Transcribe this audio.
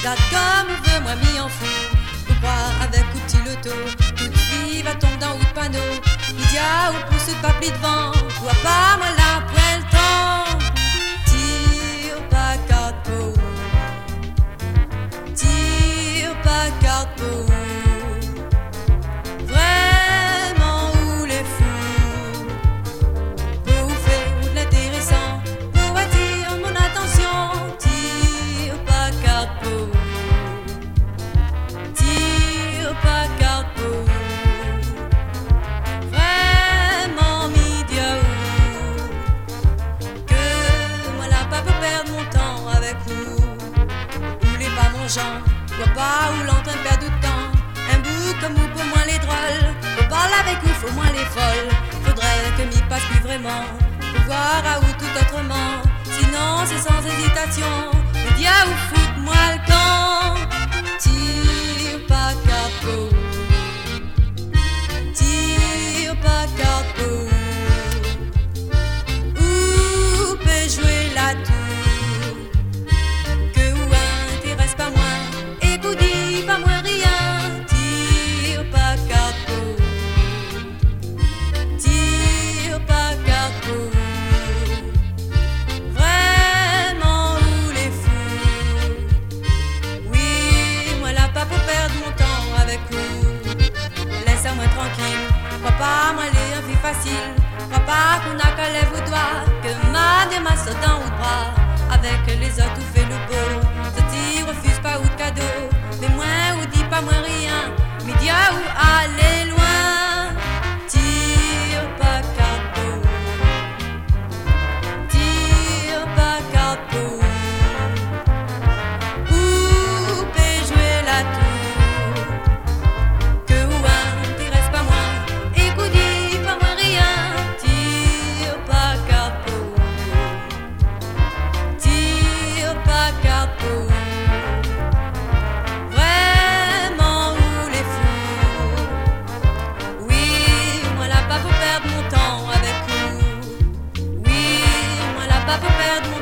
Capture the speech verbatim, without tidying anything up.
date comme veut, moi m'y en fous. Pourquoi avec ou petit loto, toute fille va tomber dans ou de panneau. Média ou pousse de papli devant, vois pas moi là pour le temps. Tire pas carte pour, tire pas carte pour. Vraiment où les fous, pour faire ou de l'intéressant, pour attirer mon attention. Tire pas carte pour, tire pas carte pour. Vraiment média que moi là pas pour perdre mon temps avec vous. Voulez pas mon genre, vois pas où l'entendre perdre de temps. Un bout comme vous pour moi les drôles. Pour parler avec vous faut moins les folles. Faudrait que m'y passe plus vraiment, pour voir à où tout autrement. Sinon c'est sans hésitation, le dia ou fout moi le camp. Tire pas carte pour, tire pas carte pour. Où peut jouer la tour, que ou intéresse pas moins, et vous dit pas moins rien. Tire pas carte pour, tire pas carte pour. Vraiment où les fous, oui moi là pas pour perdre mon temps avec vous. Laissez-moi tranquille, crois pas moi les envies faciles. Crois pas qu'on a qu'à lèvres aux doigts, que ma démasse saute dans ou de bras. Avec les autres ou fait le beau, te dit refuse pas ou de cadeau. Mais moins ou dis pas moins rien, média ou aller loin. Tire pas carte pour, tire pas carte pour. Où peut jouer la tour, que ou intéresse pas moins, et qu'ou dit pas moins rien. Tire pas carte pour, tire pas carte pour. Vraiment où les fous, oui moi là pas pour perdre mon temps avec vous. Oui moi là pas pour perdre mon